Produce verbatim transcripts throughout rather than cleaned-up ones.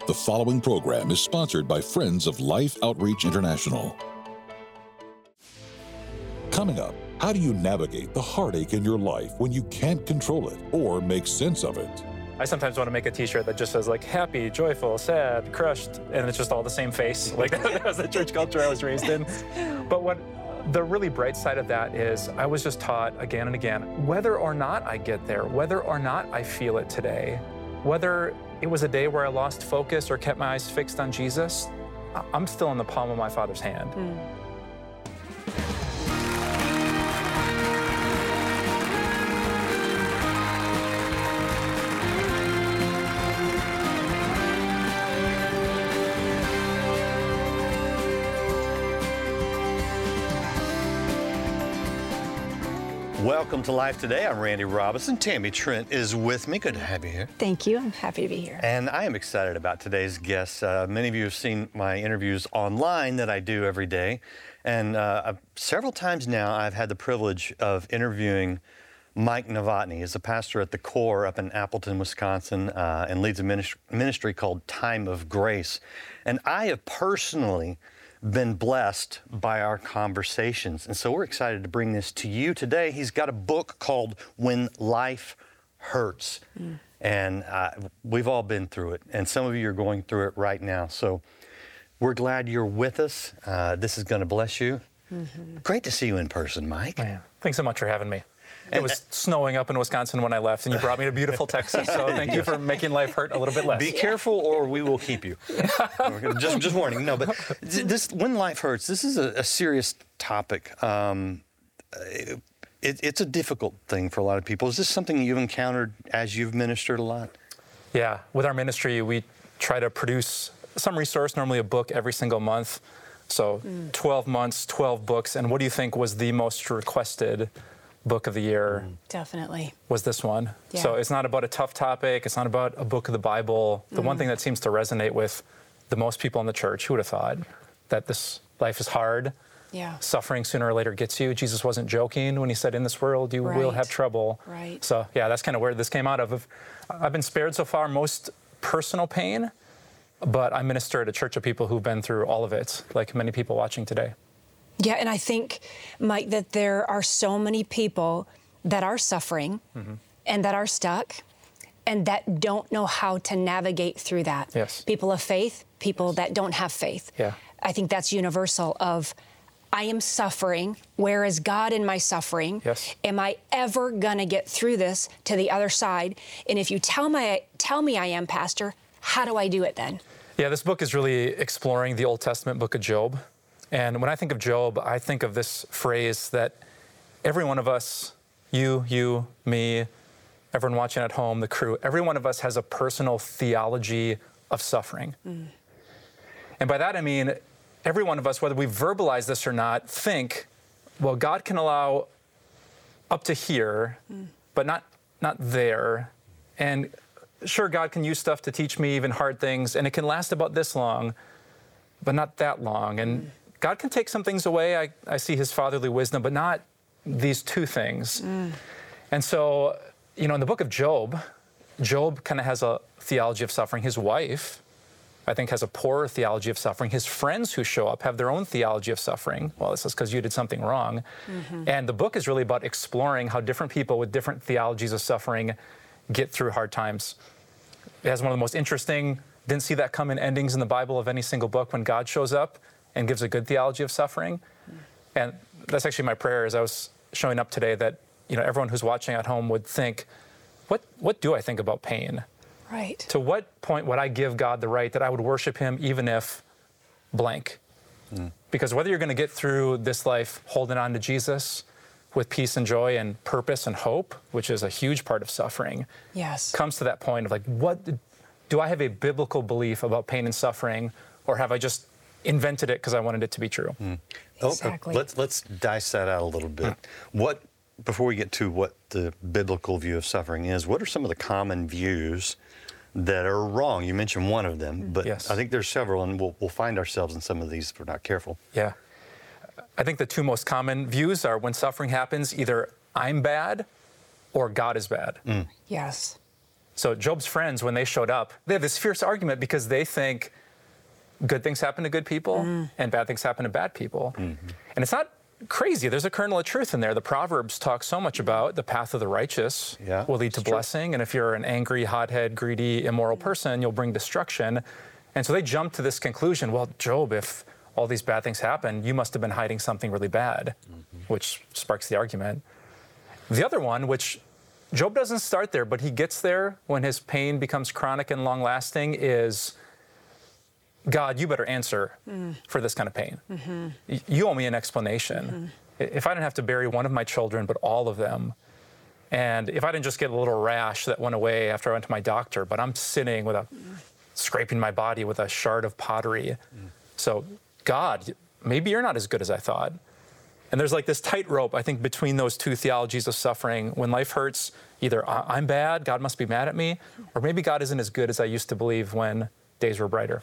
The following program is sponsored by Friends of Life Outreach International. Coming up, how do you navigate the heartache in your life when you can't control it or make sense of it? I sometimes want to make a t-shirt that just says like happy, joyful, sad, crushed, and it's just all the same face. Like that was the church culture I was raised in. But what the really bright side of that is I was just taught again and again, whether or not I get there, whether or not I feel it today, whether it was a day where I lost focus or kept my eyes fixed on Jesus, I'm still in the palm of my Father's hand. Mm. Welcome to Life Today. I'm Randy Robinson. Tammy Trent is with me. Good to have you here. Thank you. I'm happy to be here. And I am excited about today's guest. Uh, many of you have seen my interviews online that I do every day. And uh, several times now, I've had the privilege of interviewing Mike Novotny. He's a pastor at the Core up in Appleton, Wisconsin, uh, and leads a ministry, ministry called Time of Grace. And I have personally been blessed by our conversations. And so we're excited to bring this to you today. He's got a book called When Life Hurts. Mm. And uh, we've all been through it. And some of you are going through it right now. So we're glad you're with us. Uh, this is going to bless you. Mm-hmm. Great to see you in person, Mike. Man, thanks so much for having me. It was snowing up in Wisconsin when I left, and you brought me to beautiful Texas, so thank you for making life hurt a little bit less. Be careful, or we will keep you. just, just warning. No, but this, when life hurts, this is a, a serious topic. Um, it, it's a difficult thing for a lot of people. Is this something you've encountered as you've ministered a lot? Yeah, with our ministry, we try to produce some resource, normally a book every single month. So mm. twelve months, twelve books, and what do you think was the most requested book of the year? Definitely. Was this one. Yeah. So it's not about a tough topic. It's not about a book of the Bible. The mm. one thing that seems to resonate with the most people in the church, who would have thought that this life is hard? Yeah. Suffering sooner or later gets you. Jesus wasn't joking when he said, in this world you right. will have trouble. Right. So yeah, that's kind of where this came out of. I've been spared so far most personal pain, but I minister at a church of people who've been through all of it, like many people watching today. Yeah, and I think, Mike, that there are so many people that are suffering mm-hmm. and that are stuck and that don't know how to navigate through that. Yes. People of faith, people that don't have faith. Yeah. I think that's universal of, I am suffering. Where is God in my suffering? Yes. Am I ever gonna get through this to the other side? And if you tell me, tell me I am, Pastor, how do I do it then? Yeah, this book is really exploring the Old Testament book of Job. And when I think of Job, I think of this phrase that every one of us, you, you, me, everyone watching at home, the crew, every one of us has a personal theology of suffering. Mm. And by that I mean, every one of us, whether we verbalize this or not, think, well, God can allow up to here, mm. but not, not there. And sure, God can use stuff to teach me even hard things, and it can last about this long, but not that long. And mm. God can take some things away. I, I see his fatherly wisdom, but not these two things. Mm. And so, you know, in the book of Job, Job kind of has a theology of suffering. His wife, I think, has a poorer theology of suffering. His friends who show up have their own theology of suffering. Well, this is because you did something wrong. Mm-hmm. And the book is really about exploring how different people with different theologies of suffering get through hard times. It has one of the most interesting, didn't see that come in endings in the Bible of any single book, when God shows up and gives a good theology of suffering. Mm. And that's actually my prayer as I was showing up today, that, you know, everyone who's watching at home would think, what what do I think about pain? Right. To what point would I give God the right that I would worship him even if blank? Mm. Because whether you're going to get through this life holding on to Jesus with peace and joy and purpose and hope, which is a huge part of suffering, yes, comes to that point of like, what do I have a biblical belief about pain and suffering, or have I just invented it because I wanted it to be true? Mm. Exactly. Oh, let's let's dice that out a little bit. Mm. What before we get to what the biblical view of suffering is, what are some of the common views that are wrong? You mentioned one of them, but yes. I think there's several, and we'll we'll find ourselves in some of these if we're not careful. Yeah. I think the two most common views are, when suffering happens, either I'm bad or God is bad. Mm. Yes. So Job's friends, when they showed up, they have this fierce argument because they think good things happen to good people mm. and bad things happen to bad people. Mm-hmm. And it's not crazy. There's a kernel of truth in there. The Proverbs talk so much about the path of the righteous yeah, will lead to blessing. True. And if you're an angry, hothead, greedy, immoral person, you'll bring destruction. And so they jump to this conclusion, well, Job, if all these bad things happen, you must have been hiding something really bad, mm-hmm. which sparks the argument. The other one, which Job doesn't start there, but he gets there when his pain becomes chronic and long-lasting, is, God, you better answer mm. for this kind of pain. Mm-hmm. Y- you owe me an explanation. Mm-hmm. If I didn't have to bury one of my children, but all of them, and if I didn't just get a little rash that went away after I went to my doctor, but I'm sitting with a, mm. scraping my body with a shard of pottery. Mm. So, God, maybe you're not as good as I thought. And there's like this tightrope, I think, between those two theologies of suffering. When life hurts, either I'm bad, God must be mad at me, or maybe God isn't as good as I used to believe when days were brighter.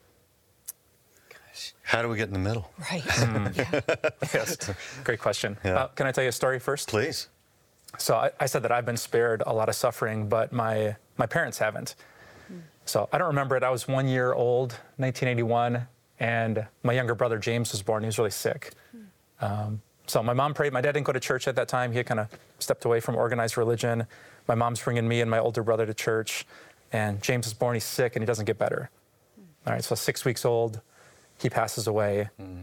How do we get in the middle? Right. Mm. Yeah. Yes. Great question. Yeah. Uh, can I tell you a story first? Please. So I, I said that I've been spared a lot of suffering, but my, my parents haven't. Mm. So I don't remember it. I was one year old, nineteen eighty-one, and my younger brother James was born. He was really sick. Mm. Um, so my mom prayed. My dad didn't go to church at that time. He had kind of stepped away from organized religion. My mom's bringing me and my older brother to church, and James is born. He's sick, and he doesn't get better. Mm. All right, so six weeks old. He passes away. Mm.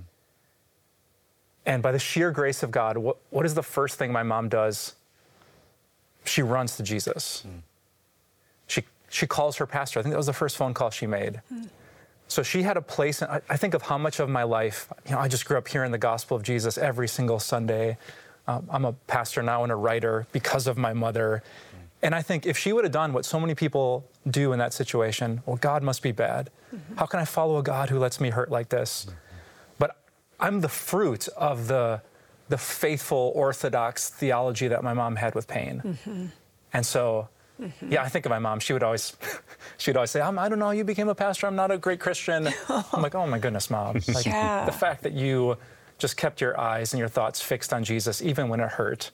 And by the sheer grace of God, what, what is the first thing my mom does? She runs to Jesus. Mm. She she calls her pastor. I think that was the first phone call she made. Mm. So she had a place, I, I think of how much of my life, you know, I just grew up hearing the gospel of Jesus every single Sunday. Um, I'm a pastor now and a writer because of my mother. Mm. And I think if she would have done what so many people do in that situation, well, God must be bad. Mm-hmm. How can I follow a God who lets me hurt like this? Mm-hmm. But I'm the fruit of the, the faithful, orthodox theology that my mom had with pain. Mm-hmm. And so, mm-hmm. yeah, I think of my mom. She would always, she would always say, I'm, I don't know, you became a pastor. I'm not a great Christian. I'm like, oh my goodness, Mom. Like, yeah. The fact that you just kept your eyes and your thoughts fixed on Jesus, even when it hurt.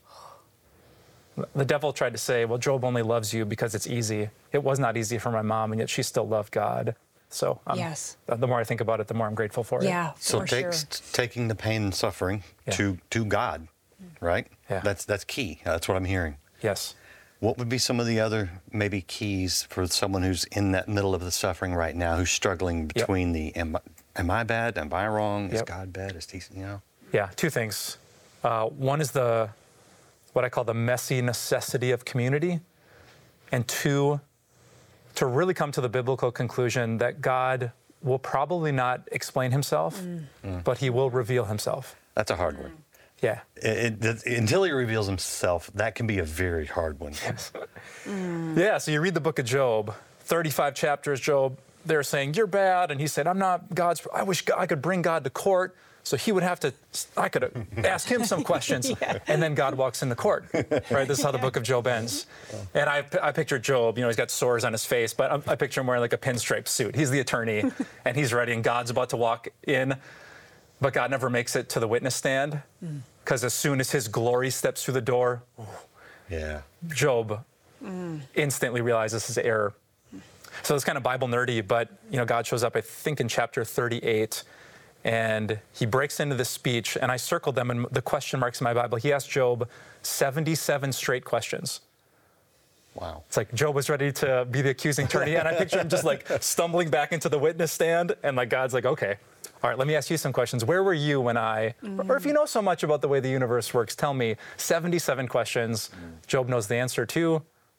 The devil tried to say, well, Job only loves you because it's easy. It was not easy for my mom, and yet she still loved God. So um, yes. the more I think about it, the more I'm grateful for yeah, it. Yeah, so for take, sure. taking the pain and suffering yeah. to, to God, right? Yeah. That's, that's key. That's what I'm hearing. Yes. What would be some of the other maybe keys for someone who's in that middle of the suffering right now, who's struggling between yep. the, am, am I bad? Am I wrong? Is yep. God bad? Is he, you know? Yeah, two things. Uh, one is the what I call the messy necessity of community. And two, to really come to the biblical conclusion that God will probably not explain himself, mm. Mm. but he will reveal himself. That's a hard one. Yeah. It, it, until he reveals himself, that can be a very hard one. Yes. Mm. Yeah, so you read the book of Job, thirty-five chapters, Job, they're saying, you're bad. And he said, I'm not God's, I wish God, I could bring God to court. So he would have to, I could ask him some questions, yeah. and then God walks in the court, right? This is how the book of Job ends. And I, I picture Job, you know, he's got sores on his face, but I, I picture him wearing like a pinstripe suit. He's the attorney, and he's ready, and God's about to walk in, but God never makes it to the witness stand, because mm. as soon as his glory steps through the door, yeah, Job mm. instantly realizes his error. So it's kind of Bible nerdy, but, you know, God shows up, I think, in chapter thirty-eight, and he breaks into this speech, and I circled them in the question marks in my Bible. He asked Job seventy-seven straight questions. Wow. It's like Job was ready to be the accusing attorney, and I picture him just like stumbling back into the witness stand, and like God's like, okay, all right, let me ask you some questions. Where were you when I, mm. or if you know so much about the way the universe works, tell me. seventy-seven questions. Mm. Job knows the answer to?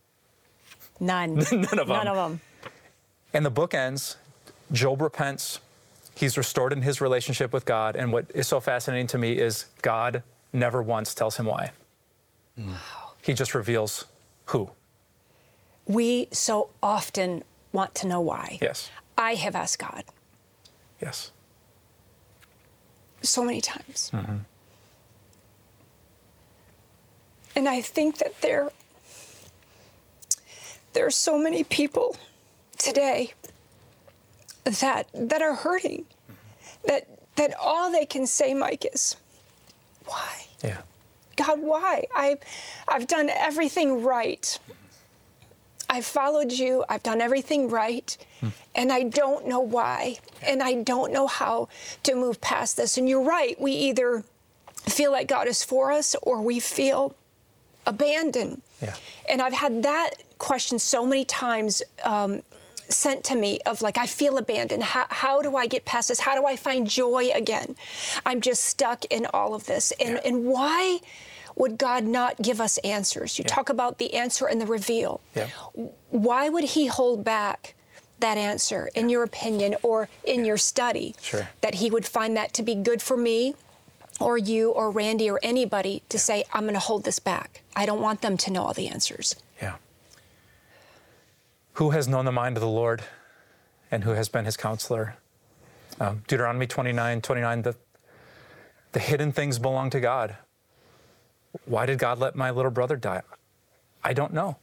None. None of them. None of them. And the book ends, Job repents. He's restored in his relationship with God. And what is so fascinating to me is God never once tells him why. Wow. He just reveals who. We so often want to know why. Yes. I have asked God. Yes. So many times. Mm-hmm. And I think that there, there are so many people today that that are hurting, that that all they can say, Mike, is, why? Yeah. God, why? I, I've done everything right. I've followed you, I've done everything right, hmm. and I don't know why, and I don't know how to move past this. And you're right, we either feel like God is for us or we feel abandoned. Yeah. And I've had that question so many times um, sent to me of like, I feel abandoned. How, how do I get past this? How do I find joy again? I'm just stuck in all of this. And, yeah. and why would God not give us answers? You yeah. talk about the answer and the reveal. Yeah. Why would he hold back that answer, in your opinion, or in yeah. your study? Sure. That he would find that to be good for me, or you, or Randy, or anybody to yeah. say, I'm going to hold this back. I don't want them to know all the answers. Yeah. Who has known the mind of the Lord, and who has been his counselor? Um, Deuteronomy twenty-nine, twenty-nine, the, the hidden things belong to God. Why did God let my little brother die? I don't know.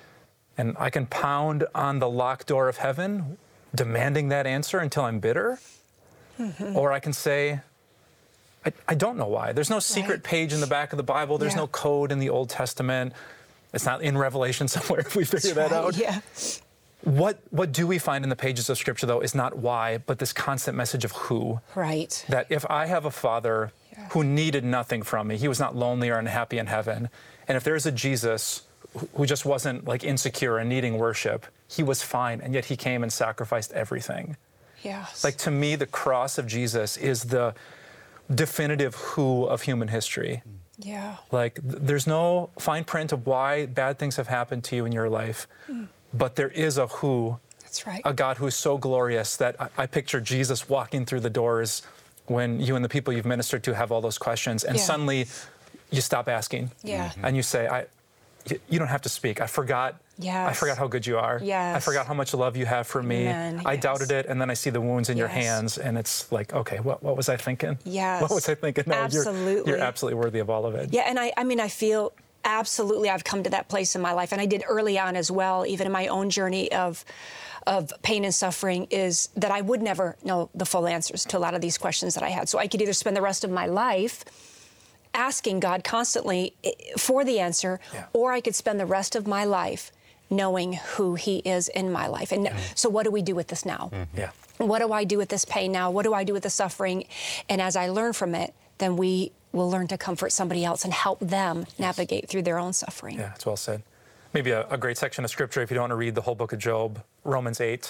And I can pound on the locked door of heaven, demanding that answer until I'm bitter. Mm-hmm. Or I can say, I, I don't know why. There's no secret right. page in the back of the Bible. There's yeah. no code in the Old Testament. It's not in Revelation somewhere if we figure That's that right. out. Yeah. What what do we find in the pages of Scripture, though, is not why, but this constant message of who. Right. That if I have a father yeah. who needed nothing from me, he was not lonely or unhappy in heaven, and if there's a Jesus who just wasn't like insecure and needing worship, he was fine, and yet he came and sacrificed everything. Yes. Like, to me, the cross of Jesus is the definitive who of human history. Yeah. Like, th- there's no fine print of why bad things have happened to you in your life. Mm. But there is a who, That's right. a God who is so glorious that I, I picture Jesus walking through the doors when you and the people you've ministered to have all those questions, and yeah. suddenly you stop asking. Yeah. And you say, I, y- you don't have to speak. I forgot. Yes. I forgot how good you are. Yes. I forgot how much love you have for me. Amen. I yes. doubted it, and then I see the wounds in yes. your hands, and it's like, okay, what, what was I thinking? Yes. What was I thinking? No, absolutely. You're, you're absolutely worthy of all of it. Yeah, and I, I mean, I feel absolutely I've come to that place in my life, and I did early on as well, even in my own journey of of pain and suffering, is that I would never know the full answers to a lot of these questions that I had. So I could either spend the rest of my life asking God constantly for the answer, yeah. or I could spend the rest of my life knowing who he is in my life. And mm-hmm. so what do we do with this now? Mm-hmm. Yeah. What do I do with this pain now? What do I do with the suffering? And as I learn from it, then we will learn to comfort somebody else and help them yes. navigate through their own suffering. Yeah, that's well said. Maybe a, a great section of Scripture, if you don't want to read the whole book of Job, Romans eight,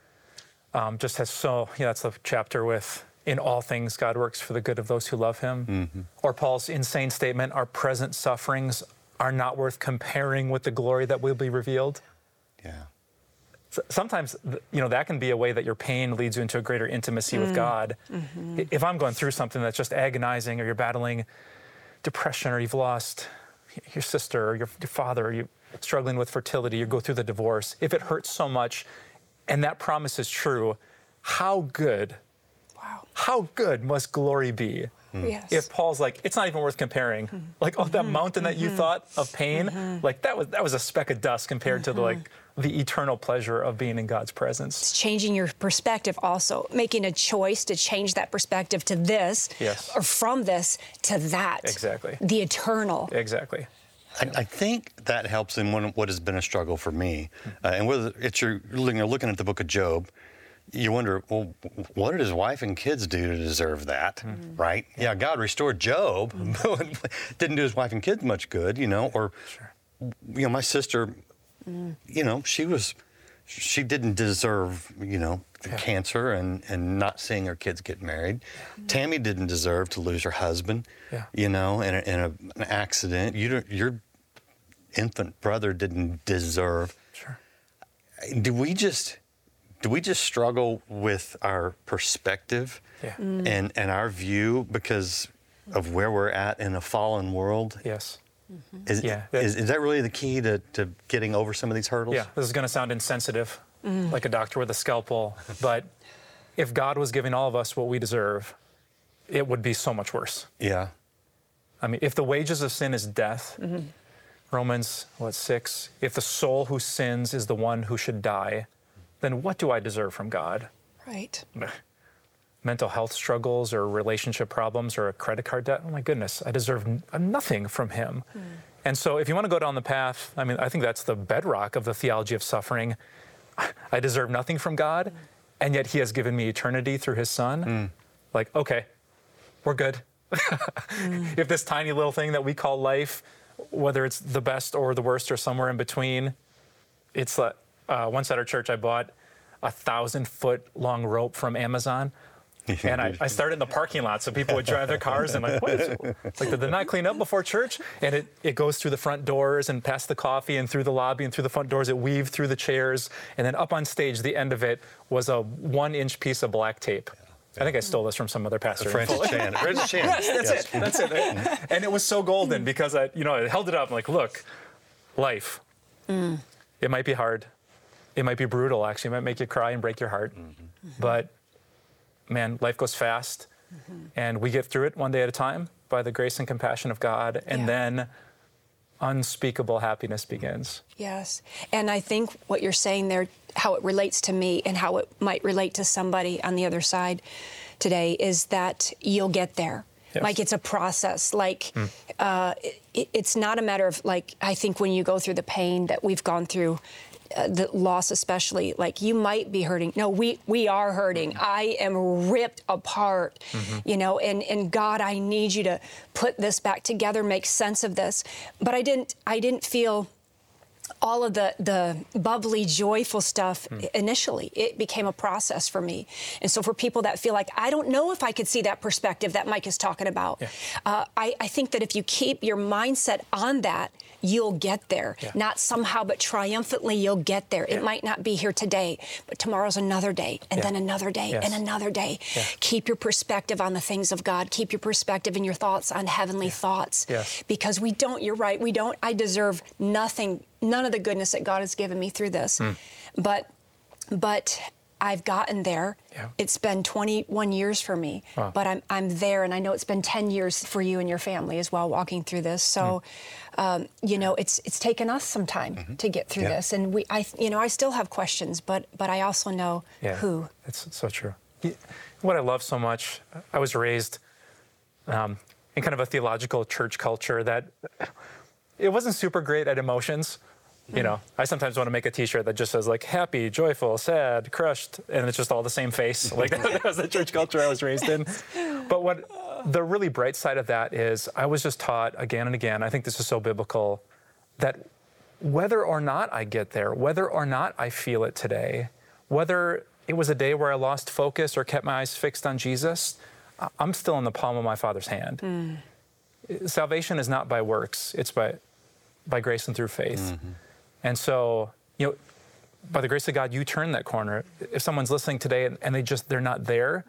um, just has so, yeah, that's the chapter with, in all things, God works for the good of those who love him. Mm-hmm. Or Paul's insane statement, our present sufferings are not worth comparing with the glory that will be revealed. Yeah. So sometimes, you know, that can be a way that your pain leads you into a greater intimacy mm. with God. Mm-hmm. If I'm going through something that's just agonizing, or you're battling depression, or you've lost your sister or your, your father, or you're struggling with fertility, you go through the divorce, if it hurts so much and that promise is true, how good, wow. how good must glory be? Mm. Yes. If Paul's like, it's not even worth comparing. Mm-hmm. Like, oh, that mm-hmm. mountain that you mm-hmm. thought of pain, mm-hmm. like that was that was a speck of dust compared mm-hmm. to the, like the eternal pleasure of being in God's presence. It's changing your perspective also, making a choice to change that perspective to this, yes. or from this to that. Exactly. The eternal. Exactly. I, I think that helps in one, what has been a struggle for me. Uh, and whether it's your, you know, looking at the book of Job, you wonder, well, what did his wife and kids do to deserve that, mm-hmm. right? Yeah. yeah, God restored Job, mm-hmm. but didn't do his wife and kids much good, you know, or, sure. you know, my sister, mm-hmm. you know, she was, she didn't deserve, you know, yeah. cancer and, and not seeing her kids get married. Mm-hmm. Tammy didn't deserve to lose her husband, yeah. you know, in, a, in a, an accident. You don't, your infant brother didn't deserve. Sure. Do we just... Do we just struggle with our perspective yeah. mm. and, and our view because of where we're at in a fallen world? Yes. Mm-hmm. Is, yeah. is, is that really the key to, to getting over some of these hurdles? Yeah, this is going to sound insensitive, mm. like a doctor with a scalpel, but if God was giving all of us what we deserve, it would be so much worse. Yeah. I mean, if the wages of sin is death, mm-hmm. Romans, what, six, if the soul who sins is the one who should die, then what do I deserve from God? Right. Mental health struggles or relationship problems or a credit card debt? Oh my goodness, I deserve n- nothing from him. Mm. And so if you want to go down the path, I mean, I think that's the bedrock of the theology of suffering. I deserve nothing from God, and yet he has given me eternity through his son. Mm. Like, okay, we're good. mm. If this tiny little thing that we call life, whether it's the best or the worst or somewhere in between, it's like, uh, once at our church I bought a thousand foot long rope from Amazon. And I, I started in the parking lot so people would drive their cars and like, what is it? It's like, did they not clean up before church? And it, it goes through the front doors and past the coffee and through the lobby and through the front doors. It weaved through the chairs. And then up on stage, the end of it was a one inch piece of black tape. Yeah. Yeah. I think I stole this from some other pastor. Francis Chan. Francis Chan. Yes, that's yes. it. That's it. And it was so golden because I, you know, I held it up. I'm like, look, life. Mm. It might be hard. It might be brutal, actually. It might make you cry and break your heart. Mm-hmm. Mm-hmm. But man, life goes fast, mm-hmm. and we get through it one day at a time by the grace and compassion of God, and yeah. then unspeakable happiness begins. Yes, and I think what you're saying there, how it relates to me and how it might relate to somebody on the other side today, is that you'll get there. Yes. Like it's a process. Like mm. uh, it, it's not a matter of like, I think when you go through the pain that we've gone through, Uh, the loss especially, like you might be hurting. No, we we are hurting. Mm-hmm. I am ripped apart, mm-hmm. you know, and, and God, I need you to put this back together, make sense of this. But I didn't I didn't feel all of the, the bubbly, joyful stuff mm. initially. It became a process for me. And so for people that feel like, I don't know if I could see that perspective that Mike is talking about, yeah. uh, I, I think that if you keep your mindset on that, you'll get there. Yeah. Not somehow, but triumphantly, you'll get there. Yeah. It might not be here today, but tomorrow's another day, and yeah. then another day, yes. and another day. Yeah. Keep your perspective on the things of God. Keep your perspective and your thoughts on heavenly yeah. thoughts. Yes. Because we don't, you're right, we don't, I deserve nothing, none of the goodness that God has given me through this. Mm. But, but I've gotten there. Yeah. It's been twenty-one years for me, wow. but I'm I'm there, and I know it's been ten years for you and your family as well, walking through this. So, mm. um, you know, it's it's taken us some time mm-hmm. to get through yeah. this, and we, I, you know, I still have questions, but but I also know yeah. who. It's so true. What I love so much, I was raised um, in kind of a theological church culture that it wasn't super great at emotions. You know, I sometimes want to make a T-shirt that just says like happy, joyful, sad, crushed, and it's just all the same face. Like that was the church culture I was raised in. But what the really bright side of that is, I was just taught again and again, I think this is so biblical, that whether or not I get there, whether or not I feel it today, whether it was a day where I lost focus or kept my eyes fixed on Jesus, I'm still in the palm of my Father's hand. Mm. Salvation is not by works, it's by by grace and through faith. Mm-hmm. And so, you know, by the grace of God, you turn that corner. If someone's listening today and, and they just, they're not there,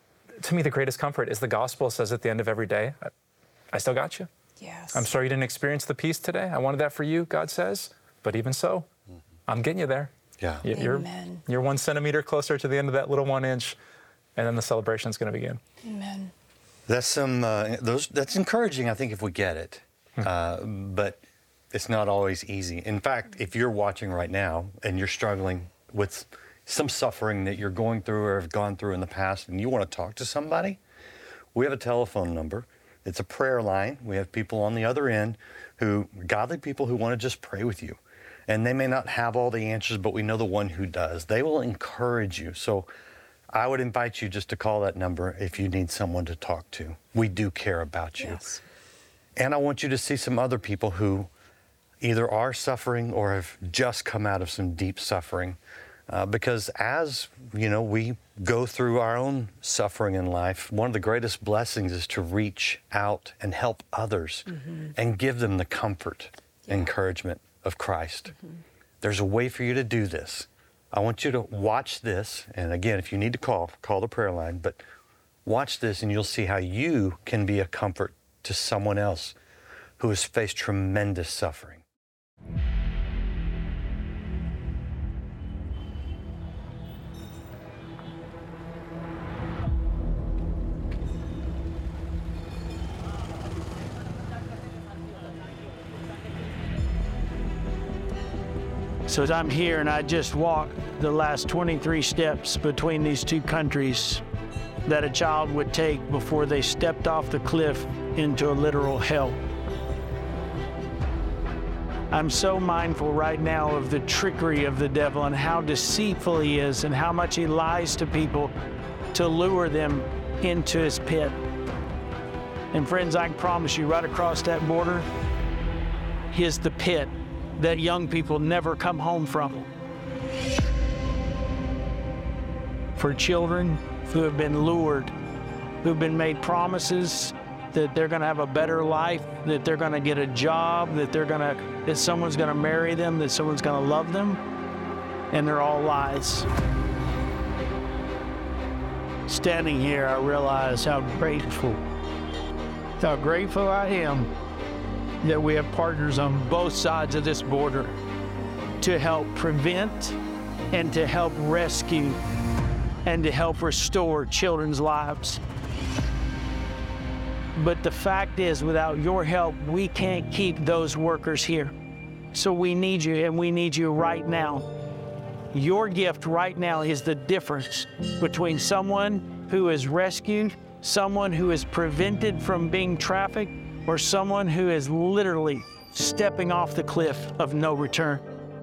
to me, the greatest comfort is the gospel says at the end of every day, I, I still got you. Yes. I'm sorry you didn't experience the peace today. I wanted that for you, God says. But even so, mm-hmm. I'm getting you there. Yeah. You, you're, Amen. You're one centimeter closer to the end of that little one inch, and then the celebration's going to begin. Amen. That's some, uh, those, that's encouraging, I think, if we get it. Hmm. Uh, but it's not always easy. In fact, if you're watching right now and you're struggling with some suffering that you're going through or have gone through in the past and you want to talk to somebody, we have a telephone number. It's a prayer line. We have people on the other end who, godly people who want to just pray with you. And they may not have all the answers, but we know the one who does. They will encourage you. So I would invite you just to call that number if you need someone to talk to. We do care about you. Yes. And I want you to see some other people who either are suffering or have just come out of some deep suffering. Uh, because as, you know, we go through our own suffering in life, one of the greatest blessings is to reach out and help others mm-hmm. and give them the comfort yeah. and encouragement of Christ. Mm-hmm. There's a way for you to do this. I want you to watch this. And again, if you need to call, call the prayer line, but watch this and you'll see how you can be a comfort to someone else who has faced tremendous suffering. So as I'm here and I just walked the last twenty-three steps between these two countries that a child would take before they stepped off the cliff into a literal hell. I'm so mindful right now of the trickery of the devil and how deceitful he is and how much he lies to people to lure them into his pit. And friends, I can promise you, right across that border is the pit that young people never come home from. For children who have been lured, who've been made promises that they're gonna have a better life, that they're gonna get a job, that they're gonna, that someone's gonna marry them, that someone's gonna love them, and they're all lies. Standing here, I realize how grateful, how grateful I am that we have partners on both sides of this border to help prevent and to help rescue and to help restore children's lives. But the fact is, without your help, we can't keep those workers here. So we need you, and we need you right now. Your gift right now is the difference between someone who is rescued, someone who is prevented from being trafficked, or someone who is literally stepping off the cliff of no return.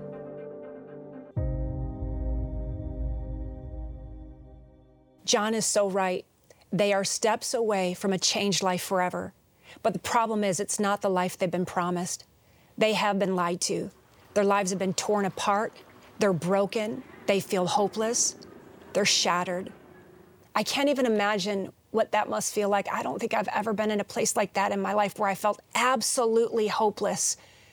John is so right. They are steps away from a changed life forever. But the problem is, it's not the life they've been promised. They have been lied to. Their lives have been torn apart. They're broken. They feel hopeless. They're shattered. I can't even imagine what that must feel like. I don't think I've ever been in a place like that in my life where I felt absolutely hopeless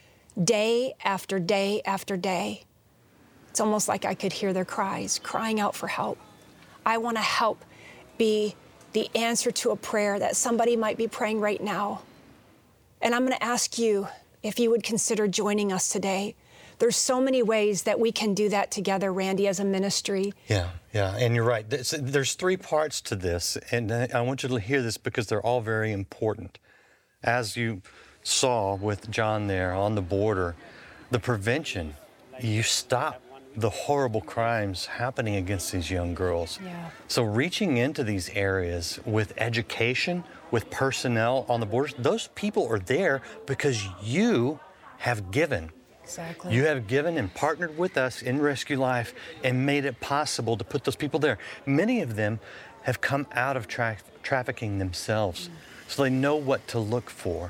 day after day after day. It's almost like I could hear their cries, crying out for help. I want to help be the answer to a prayer that somebody might be praying right now. And I'm going to ask you if you would consider joining us today. There's so many ways that we can do that together, Randy, as a ministry. Yeah, yeah, and you're right. There's, there's three parts to this, and I want you to hear this because they're all very important. As you saw with John there on the border, the prevention, you stop the horrible crimes happening against these young girls. Yeah. So reaching into these areas with education, with personnel on the borders, those people are there because you have given. Exactly. You have given and partnered with us in Rescue Life and made it possible to put those people there. Many of them have come out of tra- trafficking themselves, mm. so they know what to look for.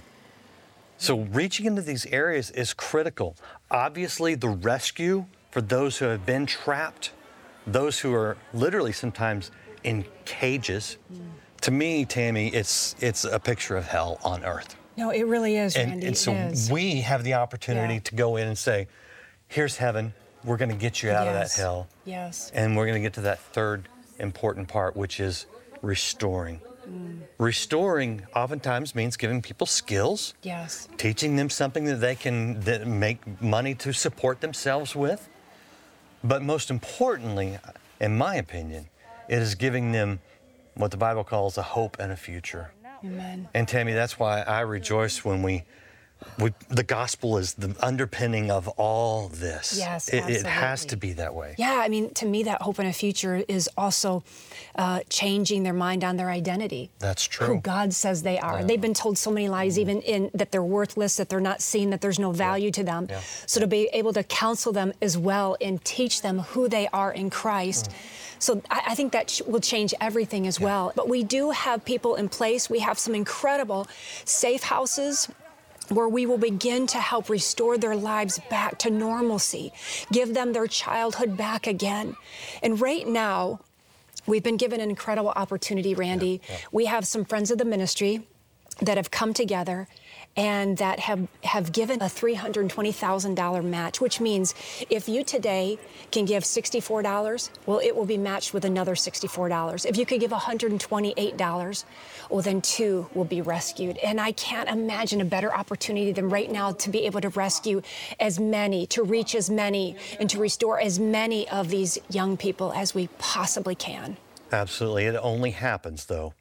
So reaching into these areas is critical. Obviously, the rescue for those who have been trapped, those who are literally sometimes in cages. Mm. To me, Tammy, it's it's a picture of hell on earth. No, it really is, and, Randy. And so it is. we have the opportunity yeah. to go in and say, here's heaven. We're going to get you out yes. of that hell. Yes. And we're going to get to that third important part, which is restoring. Mm. Restoring oftentimes means giving people skills. Yes. Teaching them something that they can that make money to support themselves with. But most importantly, in my opinion, it is giving them what the Bible calls a hope and a future. Amen. And Tammy, that's why I rejoice when we, we the gospel is the underpinning of all this. Yes, it, absolutely. It has to be that way. Yeah, I mean, to me, that hope and a future is also uh, changing their mind on their identity. That's true. Who God says they are. Yeah. They've been told so many lies, mm. even in that they're worthless, that they're not seen, that there's no value yeah. to them. Yeah. So to be able to counsel them as well and teach them who they are in Christ. Mm. So I, I think that ch- will change everything as yeah. well. But we do have people in place. We have some incredible safe houses where we will begin to help restore their lives back to normalcy, give them their childhood back again. And right now, we've been given an incredible opportunity, Randy. Yeah, yeah. We have some friends of the ministry that have come together and that have, have given a three hundred twenty thousand dollars match, which means if you today can give sixty-four dollars, well, it will be matched with another sixty-four dollars. If you could give one hundred twenty-eight dollars, well, then two will be rescued. And I can't imagine a better opportunity than right now to be able to rescue as many, to reach as many, and to restore as many of these young people as we possibly can. Absolutely. It only happens, though,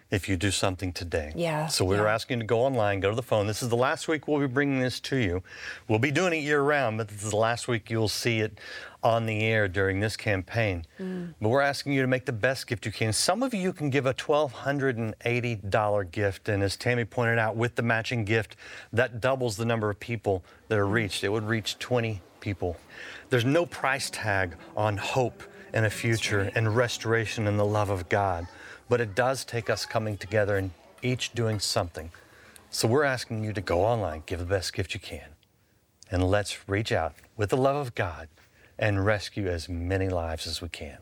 if you do something today. Yeah. So we're yeah. asking you to go online, go to the phone. This is the last week we'll be bringing this to you. We'll be doing it year round, but this is the last week you'll see it on the air during this campaign. Mm. But we're asking you to make the best gift you can. Some of you can give a one thousand two hundred eighty dollars gift, and as Tammy pointed out, with the matching gift, that doubles the number of people that are reached. It would reach twenty people. There's no price tag on hope and a future right. and restoration and the love of God. But it does take us coming together and each doing something. So we're asking you to go online, give the best gift you can, and let's reach out with the love of God and rescue as many lives as we can.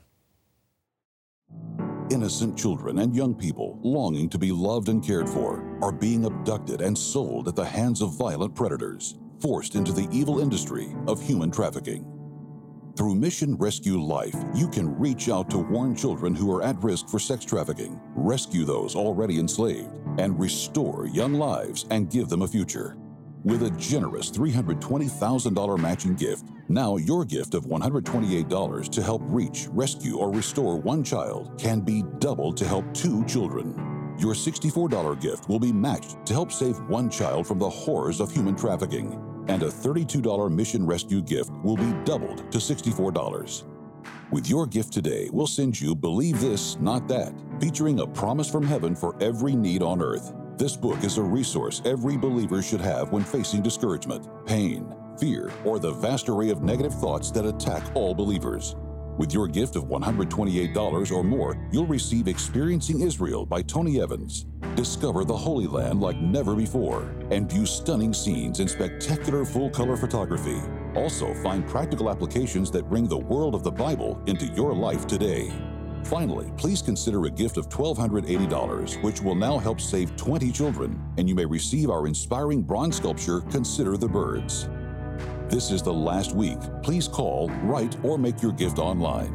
Innocent children and young people longing to be loved and cared for are being abducted and sold at the hands of violent predators, forced into the evil industry of human trafficking. Through Mission Rescue Life, you can reach out to warn children who are at risk for sex trafficking, rescue those already enslaved, and restore young lives and give them a future. With a generous three hundred twenty thousand dollars matching gift, now your gift of one hundred twenty-eight dollars to help reach, rescue, or restore one child can be doubled to help two children. Your sixty-four dollars gift will be matched to help save one child from the horrors of human trafficking. And a thirty-two dollars Mission Rescue gift will be doubled to sixty-four dollars. With your gift today, we'll send you Believe This, Not That, featuring a promise from heaven for every need on earth. This book is a resource every believer should have when facing discouragement, pain, fear, or the vast array of negative thoughts that attack all believers. With your gift of one hundred twenty-eight dollars or more, you'll receive Experiencing Israel by Tony Evans. Discover the Holy Land like never before and view stunning scenes in spectacular full-color photography. Also, find practical applications that bring the world of the Bible into your life today. Finally, please consider a gift of one thousand two hundred eighty dollars, which will now help save twenty children, and you may receive our inspiring bronze sculpture, Consider the Birds. This is the last week. Please call, write, or make your gift online.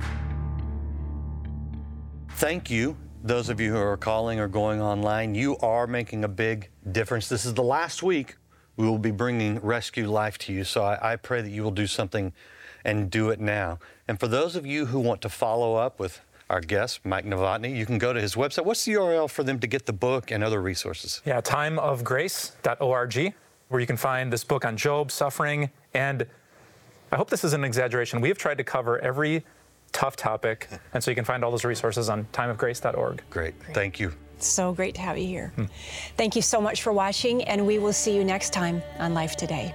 Thank you, those of you who are calling or going online. You are making a big difference. This is the last week we will be bringing Rescue Life to you, so I, I pray that you will do something and do it now. And for those of you who want to follow up with our guest, Mike Novotny, you can go to his website. What's the U R L for them to get the book and other resources? Yeah, time of grace dot org, where you can find this book on Job, suffering, and I hope this is an exaggeration. We have tried to cover every tough topic, and so you can find all those resources on time of grace dot org. Great. Thank you. So great to have you here. Hmm. Thank you so much for watching, and we will see you next time on Life Today.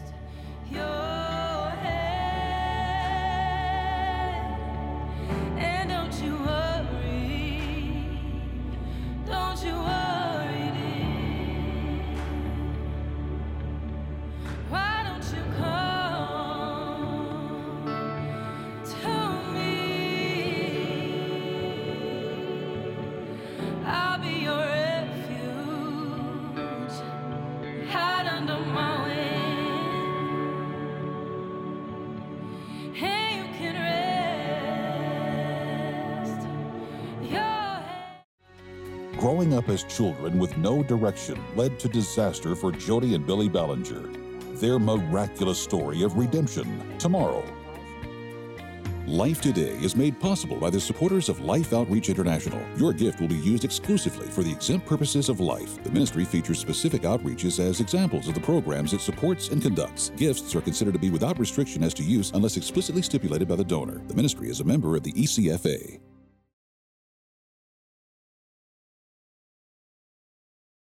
Growing up as children with no direction led to disaster for Jody and Billy Ballinger. Their miraculous story of redemption tomorrow. Life Today is made possible by the supporters of Life Outreach International. Your gift will be used exclusively for the exempt purposes of life. The ministry features specific outreaches as examples of the programs it supports and conducts. Gifts are considered to be without restriction as to use unless explicitly stipulated by the donor. The ministry is a member of the E C F A.